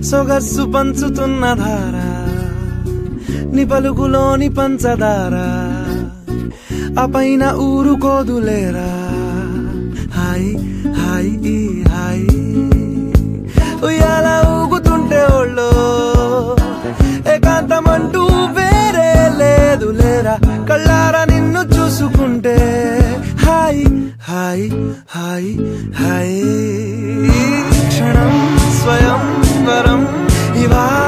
సొగస్సు పంచుతున్న ధార నీ పలుకులోని పంచదార ఆ పైన ఊరుకోదులేరా హాయ్ హాయ్ ఈ హాయ్ ఉయ్యాల ఊగుతుంటే ఒళ్ళో ఏకాంతమంటూ వేరే లేదు లేరా కళ్ళారా నిన్ను చూసుకుంటే హాయ్ హాయ్ హాయ్ హాయ్